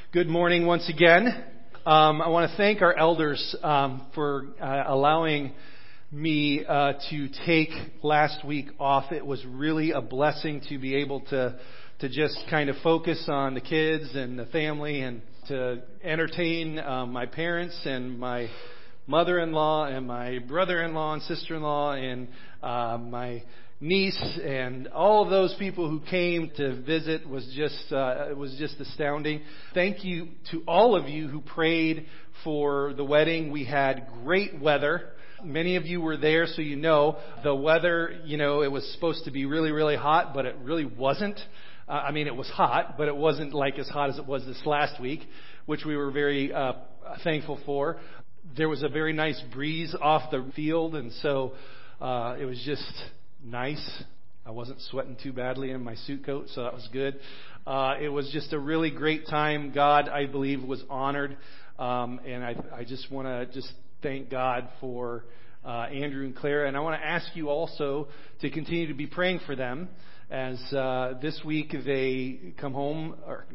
Good morning once again. I want to thank our elders for allowing me to take last week off. It was really a blessing to be able to just kind of focus on the kids and the family and to entertain my parents and my mother-in-law and my brother-in-law and sister-in-law and my niece and all of those people who came to visit was just astounding. Thank you to all of you who prayed for the wedding. We had great weather. Many of you were there, so you know the weather, it was supposed to be really, really hot, but it really wasn't. It was hot, but it wasn't like as hot as it was this last week, which we were very thankful for. There was a very nice breeze off the field, and so it was just nice. I wasn't sweating too badly in my suit coat, so that was good. It was just a really great time. God, I believe, was honored, and I just want to just thank God for Andrew and Clara, and I want to ask you also to continue to be praying for them as this week they come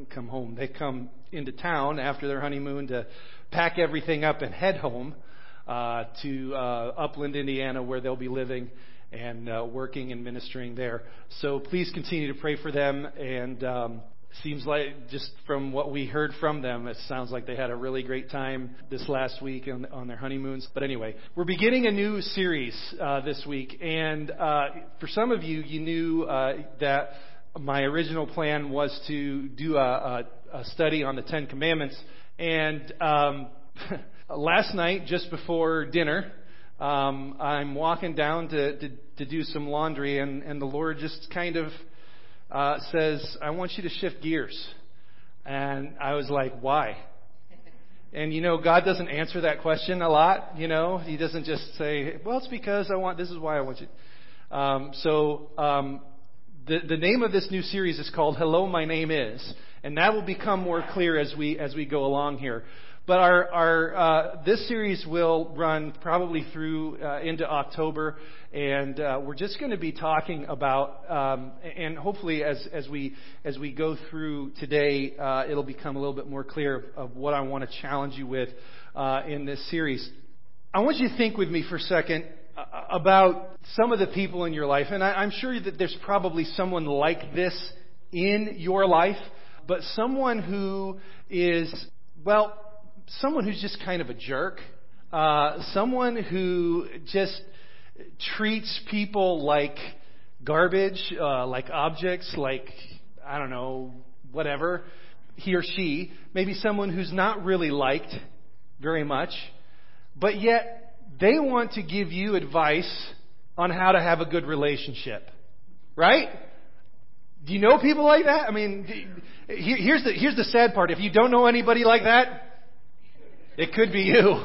into town after their honeymoon to pack everything up and head home to Upland, Indiana, where they'll be living and working and ministering there. So please continue to pray for them. And seems like, just from what we heard from them, it sounds like they had a really great time this last week on their honeymoons. But anyway, we're beginning a new series this week. And for some of you, you knew that my original plan was to do a study on the Ten Commandments. And last night, just before dinner, I'm walking down to do some laundry, and the Lord just kind of says, I want you to shift gears. And I was like, why? And God doesn't answer that question a lot. He doesn't just say, well, it's because this is why I want you. The name of this new series is called Hello, My Name Is. And that will become more clear as we go along here. But our this series will run probably through into October, and we're just going to be talking about, and hopefully as we go through today, it'll become a little bit more clear of what I want to challenge you with in this series. I want you to think with me for a second about some of the people in your life, and I'm sure that there's probably someone like this in your life, but someone who is, someone who's just kind of a jerk, someone who just treats people like garbage, like objects, like, I don't know, whatever, he or she, maybe someone who's not really liked very much, but yet they want to give you advice on how to have a good relationship, right? Do you know people like that? Here's the sad part. If you don't know anybody like that, it could be you.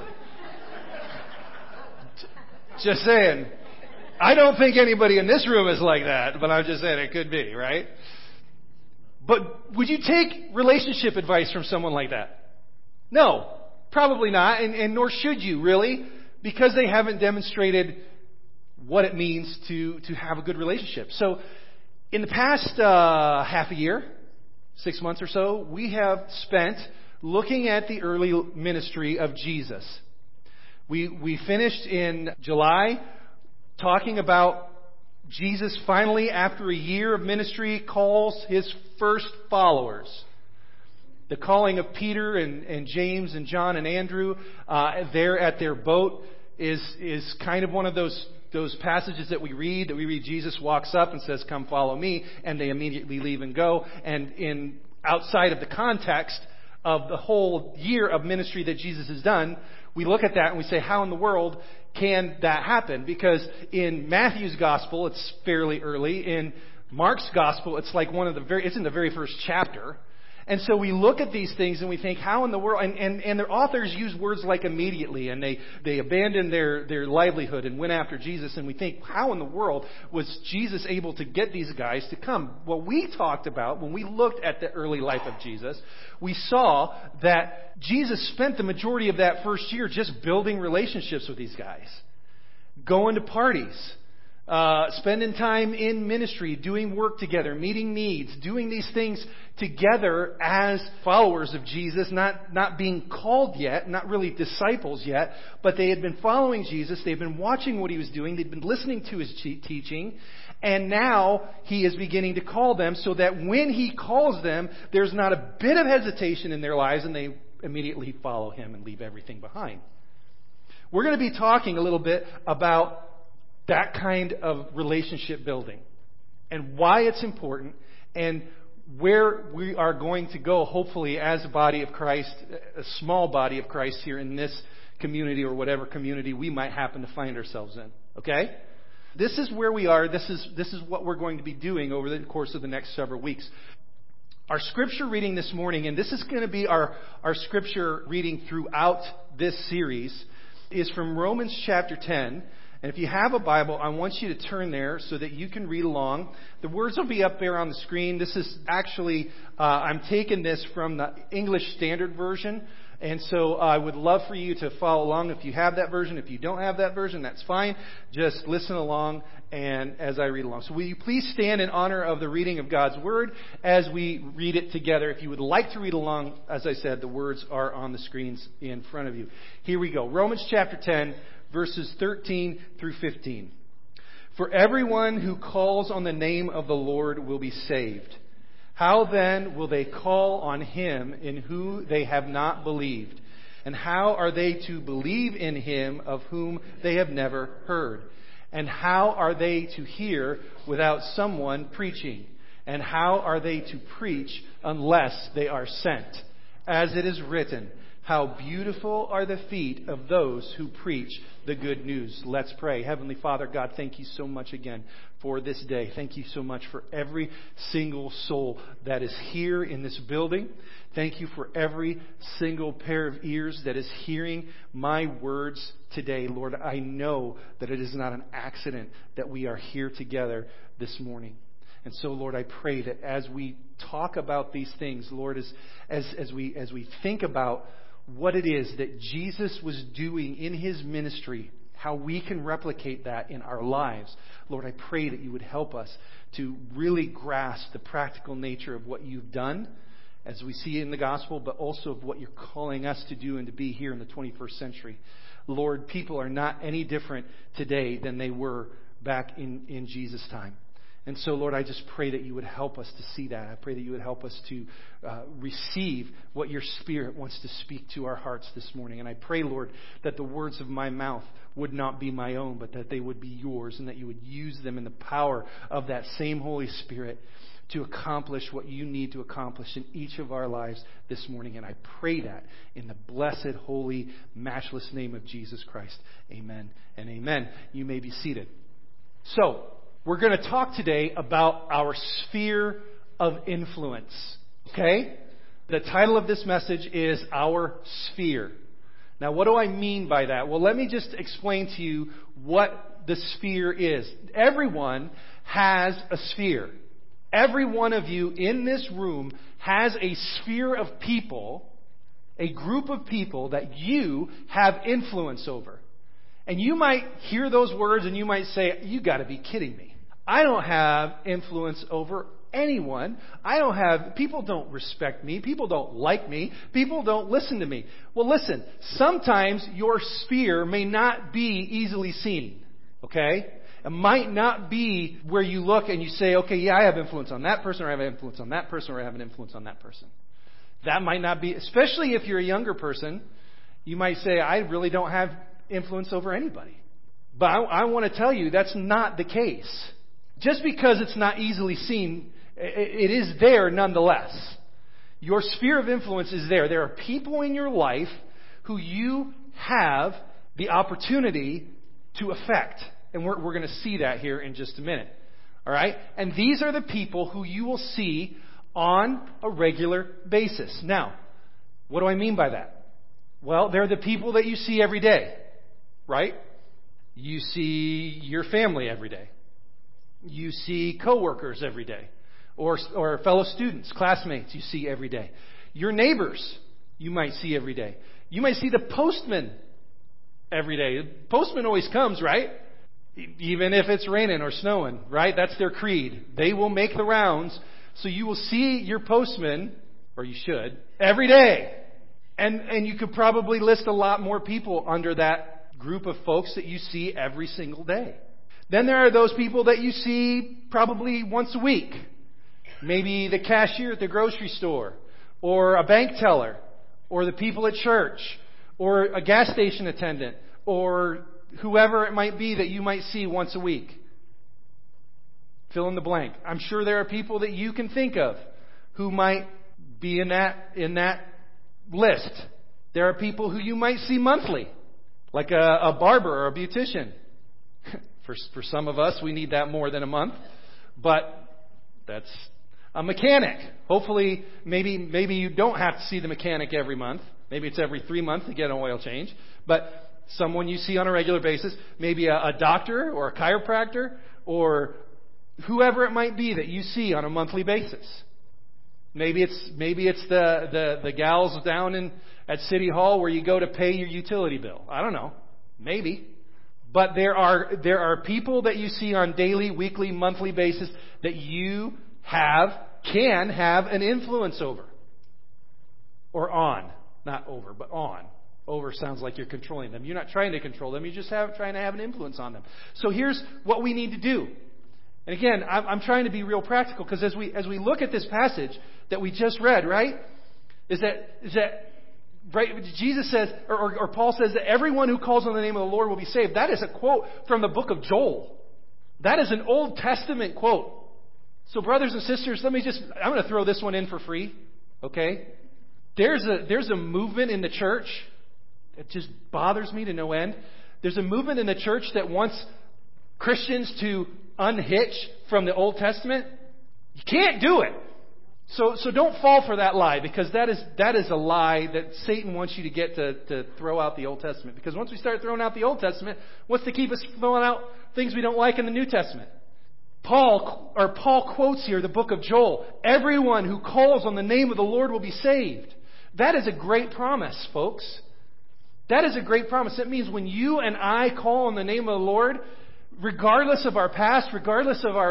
Just saying. I don't think anybody in this room is like that, but I'm just saying it could be, right? But would you take relationship advice from someone like that? No, probably not, and nor should you, really, because they haven't demonstrated what it means to have a good relationship. So in the past half a year, 6 months or so, we have spent looking at the early ministry of Jesus. We finished in July talking about Jesus finally, after a year of ministry, calls his first followers. The calling of Peter and James and John and Andrew there at their boat is kind of one of those passages that we read Jesus walks up and says, come follow me, and they immediately leave and go. And outside of the context of the whole year of ministry that Jesus has done, we look at that and we say, how in the world can that happen? Because in Matthew's gospel, it's fairly early. In Mark's gospel, it's like it's in the very first chapter. And so we look at these things and we think, how in the world, and their authors use words like immediately, and they abandoned their livelihood and went after Jesus, and we think, how in the world was Jesus able to get these guys to come? What we talked about when we looked at the early life of Jesus, we saw that Jesus spent the majority of that first year just building relationships with these guys, going to parties, spending time in ministry, doing work together, meeting needs, doing these things together as followers of Jesus, not being called yet, not really disciples yet, but they had been following Jesus. They'd been watching what he was doing. They'd been listening to his teaching. And now he is beginning to call them so that when he calls them, there's not a bit of hesitation in their lives and they immediately follow him and leave everything behind. We're going to be talking a little bit about that kind of relationship building and why it's important and where we are going to go, hopefully, as a body of Christ, a small body of Christ here in this community or whatever community we might happen to find ourselves in. Okay? This is where we are. This is what we're going to be doing over the course of the next several weeks. Our scripture reading this morning, and this is going to be our scripture reading throughout this series, is from Romans chapter 10. And if you have a Bible, I want you to turn there so that you can read along. The words will be up there on the screen. This is actually, I'm taking this from the English Standard Version. And so I would love for you to follow along if you have that version. If you don't have that version, that's fine. Just listen along and as I read along. So will you please stand in honor of the reading of God's Word as we read it together. If you would like to read along, as I said, the words are on the screens in front of you. Here we go. Romans chapter 10. Verses 13 through 15. For everyone who calls on the name of the Lord will be saved. How then will they call on him in whom they have not believed? And how are they to believe in him of whom they have never heard? And how are they to hear without someone preaching? And how are they to preach unless they are sent? As it is written, how beautiful are the feet of those who preach the good news. Let's pray. Heavenly Father, God, thank you so much again for this day. Thank you so much for every single soul that is here in this building. Thank you for every single pair of ears that is hearing my words today. Lord, I know that it is not an accident that we are here together this morning. And so, Lord, I pray that as we talk about these things, Lord, as we think about what it is that Jesus was doing in his ministry, how we can replicate that in our lives. Lord, I pray that you would help us to really grasp the practical nature of what you've done as we see in the gospel, but also of what you're calling us to do and to be here in the 21st century. Lord, people are not any different today than they were back in Jesus' time. And so, Lord, I just pray that you would help us to see that. I pray that you would help us to receive what your Spirit wants to speak to our hearts this morning. And I pray, Lord, that the words of my mouth would not be my own, but that they would be yours and that you would use them in the power of that same Holy Spirit to accomplish what you need to accomplish in each of our lives this morning. And I pray that in the blessed, holy, matchless name of Jesus Christ. Amen and amen. You may be seated. So, we're going to talk today about our sphere of influence. Okay? The title of this message is Our Sphere. Now, what do I mean by that? Well, let me just explain to you what the sphere is. Everyone has a sphere. Every one of you in this room has a sphere of people, a group of people that you have influence over. And you might hear those words and you might say, you got to be kidding me. I don't have influence over anyone. People don't respect me. People don't like me. People don't listen to me. Well, listen, sometimes your sphere may not be easily seen. Okay? It might not be where you look and you say, okay, yeah, I have influence on that person, or I have influence on that person, or I have an influence on that person. That might not be, especially if you're a younger person, you might say, I really don't have influence over anybody. But I want to tell you that's not the case. Just because it's not easily seen, it is there nonetheless. Your sphere of influence is there. There are people in your life who you have the opportunity to affect. And we're going to see that here in just a minute. All right? And these are the people who you will see on a regular basis. Now, what do I mean by that? Well, they're the people that you see every day. Right? You see your family every day. You see coworkers every day, or fellow students, classmates you see every day. Your neighbors you might see every day. You might see the postman every day. The postman always comes, right? Even if it's raining or snowing, right? That's their creed. They will make the rounds. So you will see your postman, or you should, every day. And you could probably list a lot more people under that group of folks that you see every single day. Then there are those people that you see probably once a week. Maybe the cashier at the grocery store, or a bank teller, or the people at church, or a gas station attendant, or whoever it might be that you might see once a week. Fill in the blank. I'm sure there are people that you can think of who might be in that list. There are people who you might see monthly, like a barber or a beautician. For some of us, we need that more than a month, but that's a mechanic. Hopefully, maybe you don't have to see the mechanic every month. Maybe it's every 3 months to get an oil change, but someone you see on a regular basis, maybe a doctor or a chiropractor or whoever it might be that you see on a monthly basis. Maybe it's the gals down at City Hall where you go to pay your utility bill. I don't know. Maybe. But there are people that you see on daily, weekly, monthly basis that you can have an influence over. Or on. Not over, but on. Over sounds like you're controlling them. You're not trying to control them. You're just trying to have an influence on them. So here's what we need to do. And again, I'm trying to be real practical because as we look at this passage that we just read, right, is that right? Jesus says, or Paul says that everyone who calls on the name of the Lord will be saved. That is a quote from the book of Joel. That is an Old Testament quote. So brothers and sisters, I'm going to throw this one in for free. Okay? There's a movement in the church. It just bothers me to no end. There's a movement in the church that wants Christians to unhitch from the Old Testament. You can't do it. So don't fall for that lie, because that is a lie that Satan wants you to get to throw out the Old Testament. Because once we start throwing out the Old Testament, what's to keep us throwing out things we don't like in the New Testament? Paul quotes here the book of Joel. Everyone who calls on the name of the Lord will be saved. That is a great promise, folks. That is a great promise. That means when you and I call on the name of the Lord, regardless of our past, regardless of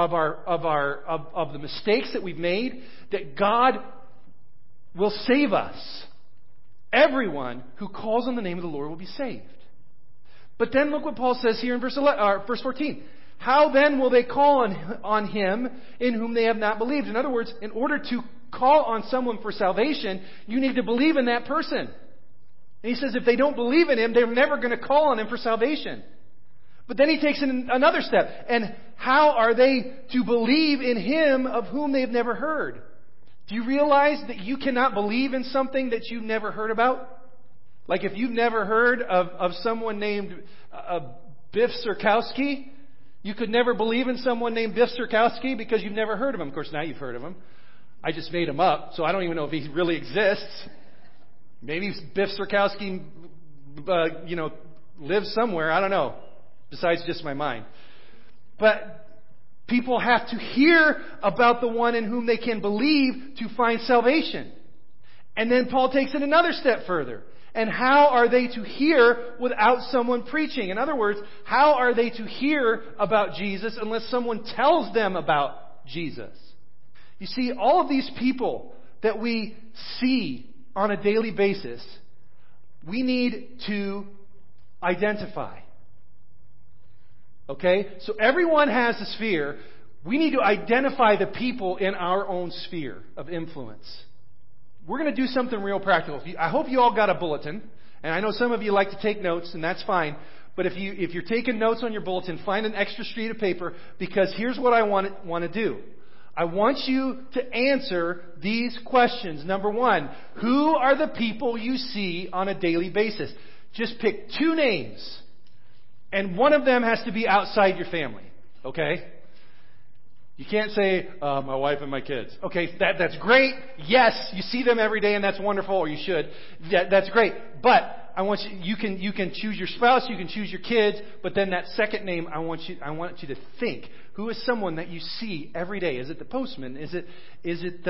the mistakes that we've made, that God will save us. Everyone who calls on the name of the Lord will be saved. But then look what Paul says here in verse 14. How then will they call on him in whom they have not believed? In other words, in order to call on someone for salvation, you need to believe in that person. And he says if they don't believe in him, they're never going to call on him for salvation. But then he takes another step. And how are they to believe in him of whom they've never heard? Do you realize that you cannot believe in something that you've never heard about? Like if you've never heard of someone named Biff Surkowski, you could never believe in someone named Biff Surkowski because you've never heard of him. Of course, now you've heard of him. I just made him up, so I don't even know if he really exists. Maybe Biff Surkowski, lives somewhere. I don't know. Besides just my mind. But people have to hear about the one in whom they can believe to find salvation. And then Paul takes it another step further. And how are they to hear without someone preaching? In other words, how are they to hear about Jesus unless someone tells them about Jesus? You see, all of these people that we see on a daily basis, we need to identify. Okay? So everyone has a sphere. We need to identify the people in our own sphere of influence. We're going to do something real practical. I hope you all got a bulletin. And I know some of you like to take notes, and that's fine. But if you're taking notes on your bulletin, find an extra sheet of paper, because here's what I want to do. I want you to answer these questions. Number one, who are the people you see on a daily basis? Just pick 2 names. And one of them has to be outside your family. Okay? You can't say, my wife and my kids. Okay, that's great. Yes, you see them every day and that's wonderful, or you should. That's great. But I want you can choose your spouse, you can choose your kids, but then that second name, I want you to think, who is someone that you see every day? Is it the postman? Is it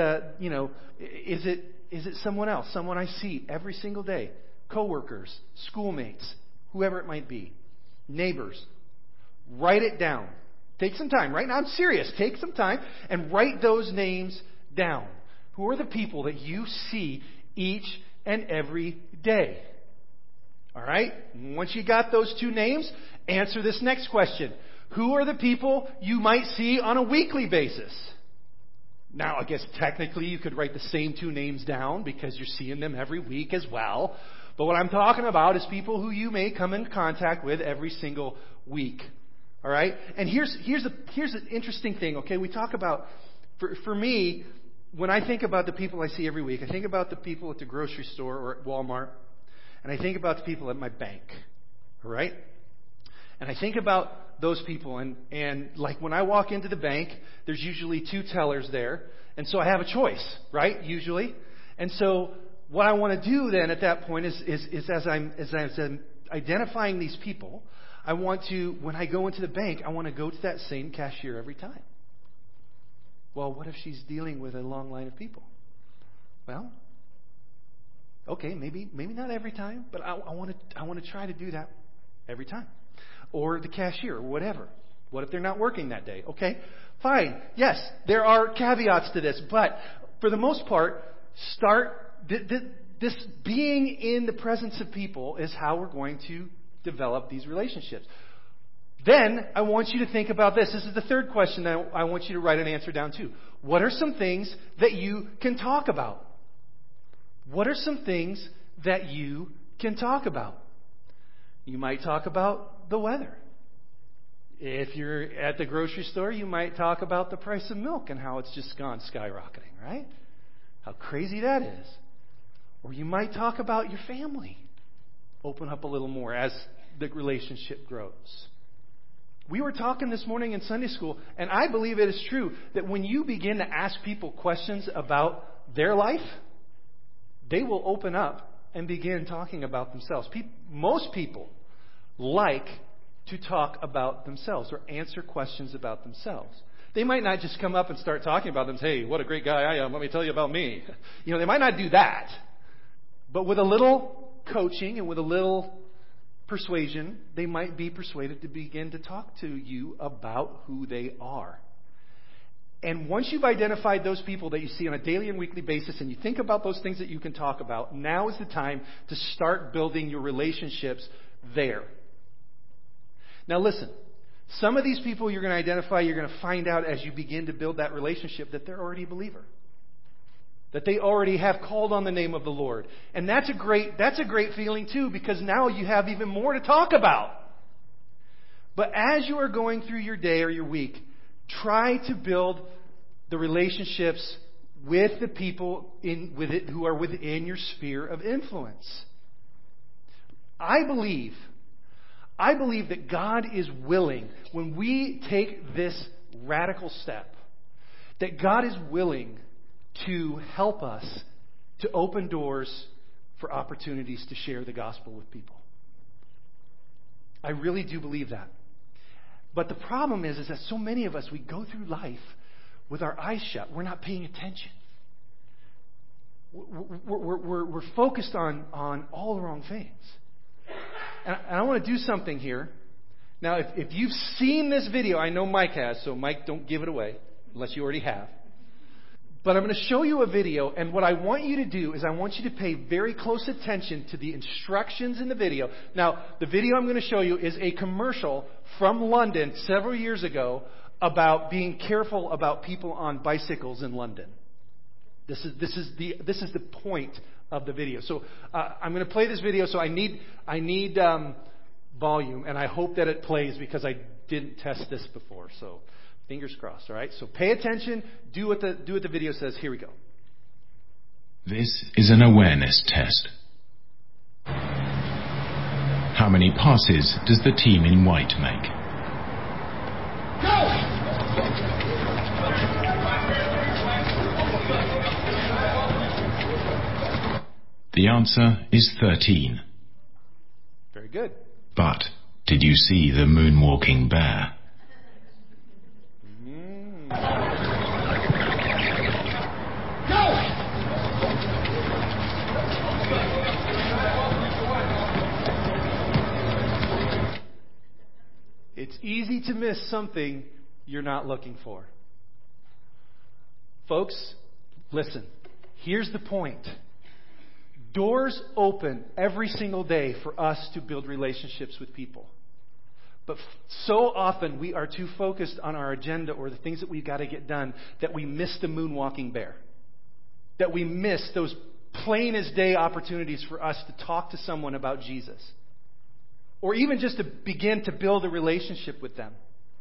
someone else? Someone I see every single day? Coworkers, schoolmates, whoever it might be. Neighbors. Write it down. Take some time. Right now, I'm serious. Take some time and write those names down. Who are the people that you see each and every day? All right? Once you got those two names, answer this next question. Who are the people you might see on a weekly basis? Now, I guess technically you could write the same two names down because you're seeing them every week as well. But what I'm talking about is people who you may come in contact with every single week. All right? And here's an interesting thing, okay? We talk about, for me, when I think about the people I see every week, I think about the people at the grocery store or at Walmart, and I think about the people at my bank. All right? And I think about those people, and like when I walk into the bank, there's usually two tellers there, and so I have a choice, right? Usually. And so what I want to do then at that point is as I'm identifying these people, I want to, when I go into the bank, I want to go to that same cashier every time. Well, what if she's dealing with a long line of people? Well, okay, maybe not every time, but I want to try to do that every time. Or the cashier, or whatever. What if they're not working that day? Okay, fine. Yes, there are caveats to this, but for the most part, this being in the presence of people is how we're going to develop these relationships. Then I want you to think about this. This is the third question that I want you to write an answer down to. What are some things that you can talk about? What are some things that you can talk about? You might talk about the weather. If you're at the grocery store, you might talk about the price of milk and how it's just gone skyrocketing, right? How crazy that is. Or you might talk about your family. Open up a little more as the relationship grows. We were talking this morning in Sunday school, and I believe it is true that when you begin to ask people questions about their life, they will open up and begin talking about themselves. Most people like to talk about themselves or answer questions about themselves. They might not just come up and start talking about them, hey, what a great guy I am, let me tell you about me. They might not do that. But with a little coaching and with a little persuasion, they might be persuaded to begin to talk to you about who they are. And once you've identified those people that you see on a daily and weekly basis and you think about those things that you can talk about, now is the time to start building your relationships there. Now listen, some of these people you're going to identify, you're going to find out as you begin to build that relationship that they're already a believer. That they already have called on the name of the Lord. And that's a great feeling too, because now you have even more to talk about. But as you are going through your day or your week, try to build the relationships with the people who are within your sphere of influence. I believe that God is willing, when we take this radical step, that God is willing to help us to open doors for opportunities to share the gospel with people. I really do believe that. But the problem is that so many of us, we go through life with our eyes shut. We're not paying attention. We're focused on all the wrong things. And I want to do something here. Now, if you've seen this video, I know Mike has, so Mike, don't give it away unless you already have. But I'm going to show you a video, and what I want you to do is I want you to pay very close attention to the instructions in the video. Now, the video I'm going to show you is a commercial from London several years ago about being careful about people on bicycles in London. This is the point of the video. So I'm going to play this video. So I need volume, and I hope that it plays because I didn't test this before. So fingers crossed. All right. So pay attention. Do what the video says. Here we go. This is an awareness test. How many passes does the team in white make? Go! The answer is 13. Very good. But did you see the moonwalking bear? It's easy to miss something you're not looking for. Folks, listen. Here's the point. Doors open every single day for us to build relationships with people. But so often we are too focused on our agenda or the things that we've got to get done that we miss the moonwalking bear. That we miss those plain as day opportunities for us to talk to someone about Jesus. Or even just to begin to build a relationship with them.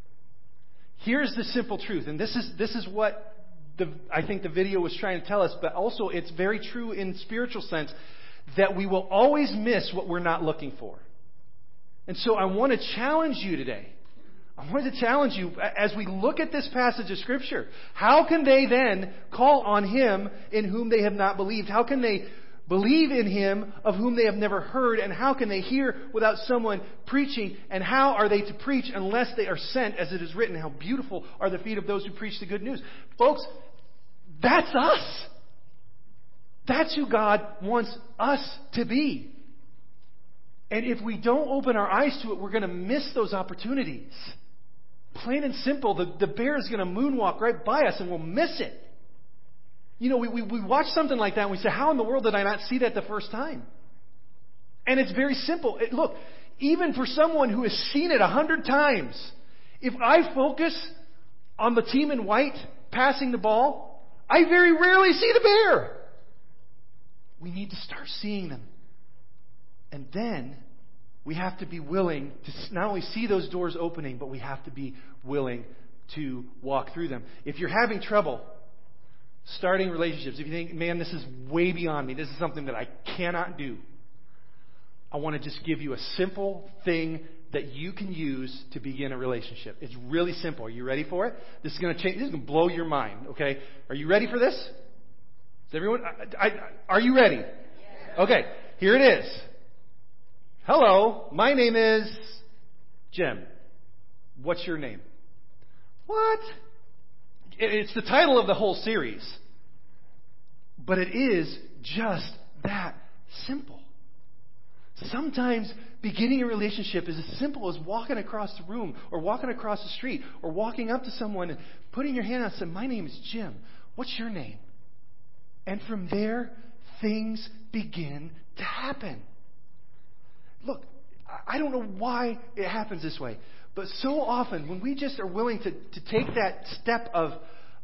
Here's the simple truth, and this is what I think the video was trying to tell us, but also it's very true in spiritual sense, that we will always miss what we're not looking for. And so I want to challenge you today. I want to challenge you as we look at this passage of Scripture. How can they then call on Him in whom they have not believed? How can they believe in Him of whom they have never heard? And how can they hear without someone preaching? And how are they to preach unless they are sent, as it is written, how beautiful are the feet of those who preach the good news? Folks, that's us. That's who God wants us to be. And if we don't open our eyes to it, we're going to miss those opportunities. Plain and simple, the bear is going to moonwalk right by us and we'll miss it. You know, we watch something like that and we say, how in the world did I not see that the first time? And it's very simple. Look, even for someone who has seen it 100 times, if I focus on the team in white passing the ball, I very rarely see the bear. We need to start seeing them. And then we have to be willing to not only see those doors opening, but we have to be willing to walk through them. If you're having trouble starting relationships, if you think, man, this is way beyond me, this is something that I cannot do, I want to just give you a simple thing that you can use to begin a relationship. It's really simple. Are you ready for it? This is going to change. This is going to blow your mind. Okay, are you ready for this? Is everyone? Are you ready? Okay, here it is. Hello, my name is Jim. What's your name? What? It's the title of the whole series. But it is just that simple. Sometimes beginning a relationship is as simple as walking across the room or walking across the street or walking up to someone and putting your hand out and saying, my name is Jim. What's your name? And from there, things begin to happen. Look, I don't know why it happens this way, but so often when we just are willing to take that step of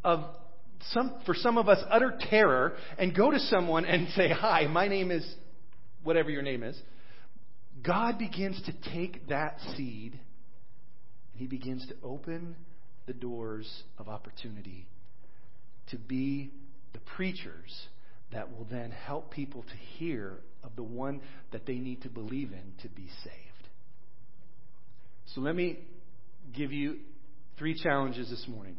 for some of us, utter terror and go to someone and say, hi, my name is whatever your name is, God begins to take that seed and He begins to open the doors of opportunity to be the preachers that will then help people to hear of the one that they need to believe in to be saved. So let me give you 3 challenges this morning.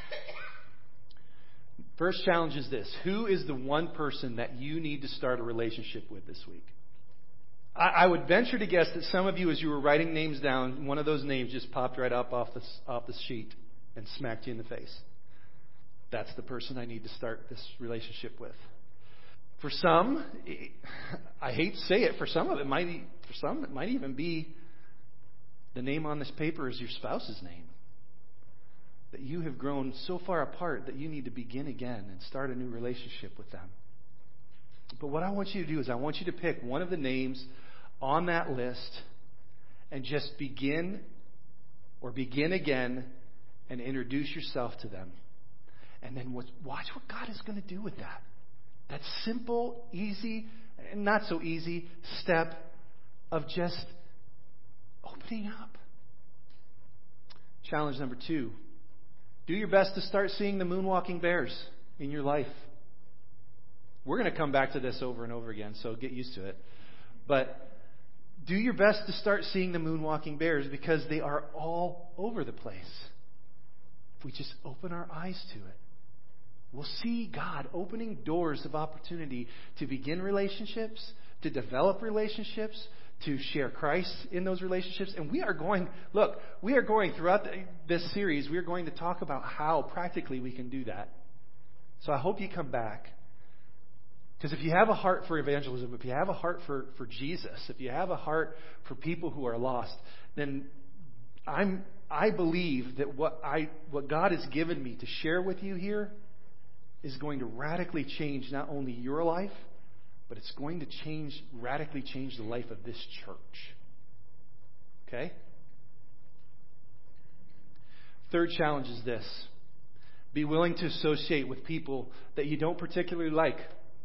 First challenge is this. Who is the one person that you need to start a relationship with this week? I would venture to guess that some of you, as you were writing names down, one of those names just popped right up off the sheet and smacked you in the face. That's the person I need to start this relationship with. For some, I hate to say it, for some it might even be the name on this paper is your spouse's name. That you have grown so far apart that you need to begin again and start a new relationship with them. But what I want you to do is I want you to pick one of the names on that list and just begin again and introduce yourself to them. And then watch what God is going to do with that. That simple, easy, and not so easy step of just opening up. Challenge number 2. Do your best to start seeing the moonwalking bears in your life. We're going to come back to this over and over again, so get used to it. But do your best to start seeing the moonwalking bears because they are all over the place. If we just open our eyes to it, we'll see God opening doors of opportunity to begin relationships, to develop relationships, to share Christ in those relationships. And we are going throughout this series, we are going to talk about how practically we can do that. So I hope you come back. Because if you have a heart for evangelism, if you have a heart for Jesus, if you have a heart for people who are lost, then I'm I believe that what God has given me to share with you here is going to radically change not only your life, but it's going to radically change the life of this church. Okay? Third challenge is this. Be willing to associate with people that you don't particularly like.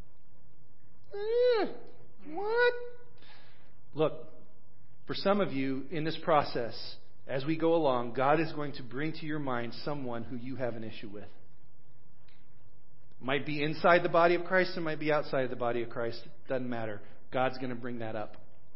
What? Look, for some of you in this process, as we go along, God is going to bring to your mind someone who you have an issue with. Might be inside the body of Christ, it might be outside of the body of Christ. Doesn't matter. God's going to bring that up.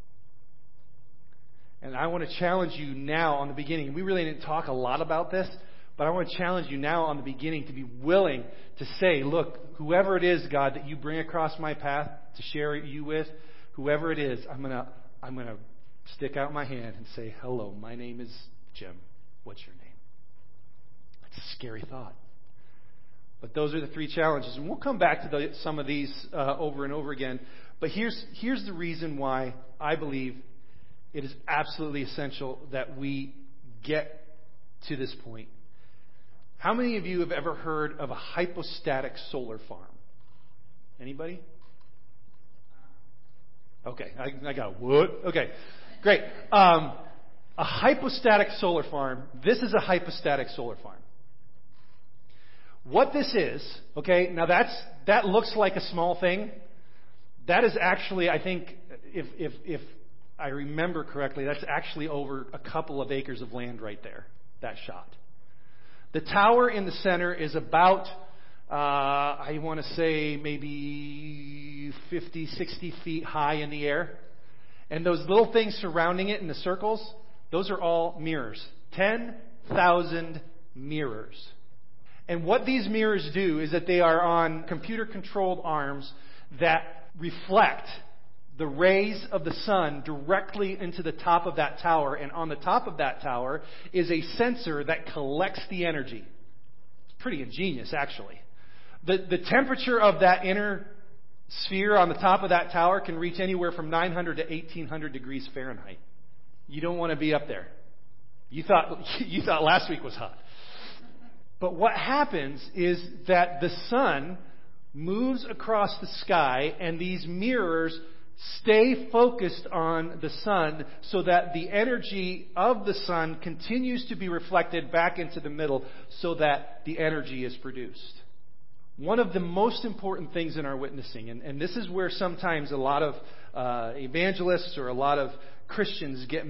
And I want to challenge you now on the beginning. We really didn't talk a lot about this, but I want to challenge you now on the beginning to be willing to say, look, whoever it is, God, that you bring across my path to share you with, whoever it is, I'm going to stick out my hand and say, hello, my name is Jim. What's your name? That's a scary thought. But those are the three challenges. And we'll come back to some of these over and over again. But here's the reason why I believe it is absolutely essential that we get to this point. How many of you have ever heard of a hypostatic solar farm? Anybody? Okay, I got what? Okay, great. A hypostatic solar farm. This is a hypostatic solar farm. What this is, okay, now that looks like a small thing. That is actually, I think, if I remember correctly, that's actually over a couple of acres of land right there, that shot. The tower in the center is about, I want to say maybe 50, 60 feet high in the air. And those little things surrounding it in the circles, those are all mirrors. 10,000 mirrors. And what these mirrors do is that they are on computer-controlled arms that reflect the rays of the sun directly into the top of that tower. And on the top of that tower is a sensor that collects the energy. It's pretty ingenious, actually. The temperature of that inner sphere on the top of that tower can reach anywhere from 900 to 1800 degrees Fahrenheit. You don't want to be up there. You thought last week was hot. But what happens is that the sun moves across the sky and these mirrors stay focused on the sun so that the energy of the sun continues to be reflected back into the middle so that the energy is produced. One of the most important things in our witnessing, and this is where sometimes a lot of evangelists or a lot of Christians get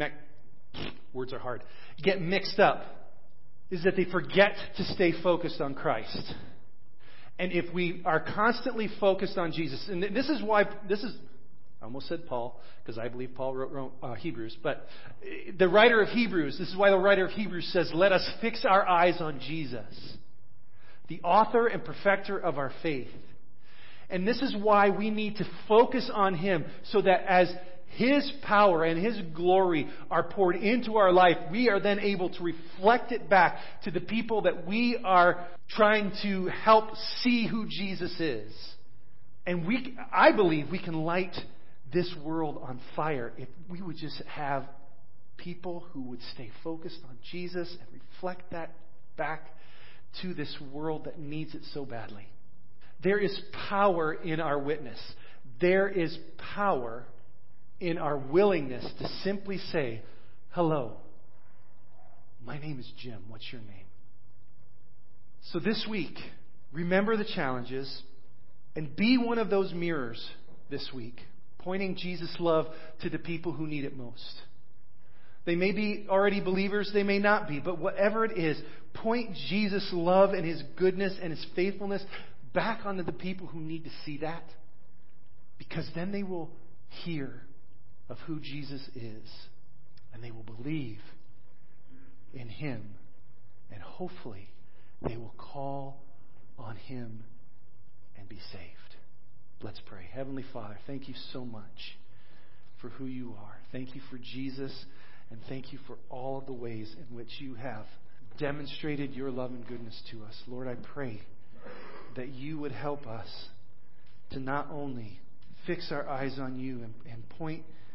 mixed up, is that they forget to stay focused on Christ. And if we are constantly focused on Jesus, and I almost said Paul, because I believe Paul wrote Hebrews, but the writer of Hebrews, this is why the writer of Hebrews says, let us fix our eyes on Jesus, the author and perfecter of our faith. And this is why we need to focus on Him, so that as His power and His glory are poured into our life, we are then able to reflect it back to the people that we are trying to help see who Jesus is. And I believe we can light this world on fire if we would just have people who would stay focused on Jesus and reflect that back to this world that needs it so badly. There is power in our witness. There is power in our willingness to simply say, hello, my name is Jim. What's your name? So this week, remember the challenges and be one of those mirrors this week, pointing Jesus' love to the people who need it most. They may be already believers, they may not be, but whatever it is, point Jesus' love and His goodness and His faithfulness back onto the people who need to see that, because then they will hear of who Jesus is, and they will believe in Him, and hopefully they will call on Him and be saved. Let's pray. Heavenly Father, thank you so much for who you are. Thank you for Jesus, and thank you for all of the ways in which you have demonstrated your love and goodness to us. Lord, I pray that you would help us to not only fix our eyes on you and point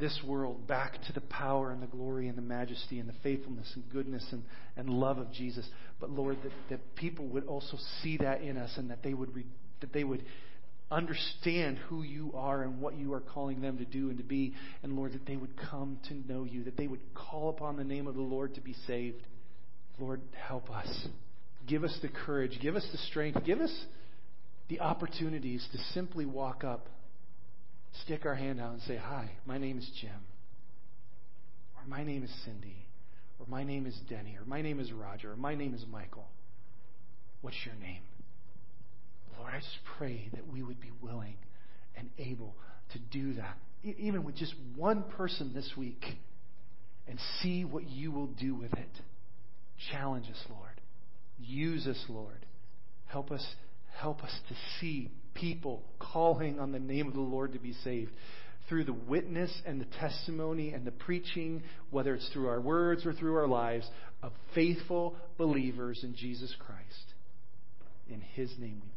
this world back to the power and the glory and the majesty and the faithfulness and goodness and love of Jesus. But Lord, that people would also see that in us, and that they would understand who you are and what you are calling them to do and to be. And Lord, that they would come to know you, that they would call upon the name of the Lord to be saved. Lord, help us. Give us the courage. Give us the strength. Give us the opportunities to simply walk up, stick our hand out and say, "Hi, my name is Jim." Or "My name is Cindy." Or "My name is Denny." Or "My name is Roger." Or "My name is Michael." What's your name? Lord, I just pray that we would be willing and able to do that, even with just one person this week, and see what you will do with it. Challenge us, Lord. Use us, Lord. Help us to see people calling on the name of the Lord to be saved through the witness and the testimony and the preaching, whether it's through our words or through our lives, of faithful believers in Jesus Christ. In His name we